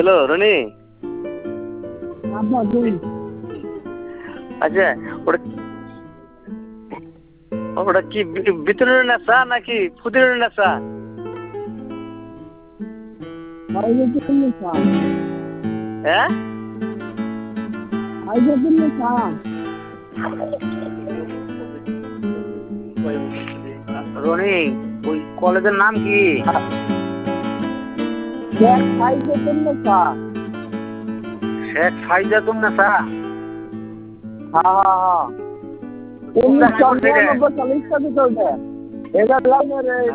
Hello Roni. আচ্ছা ওটা ওটা কি ভিতরের নেশা নাকি ফুটির নেশা? হ্যাঁ রনি, ওই কলেজের নাম কি? শেখ ফাইজাতুন নেশা। হ্যাঁ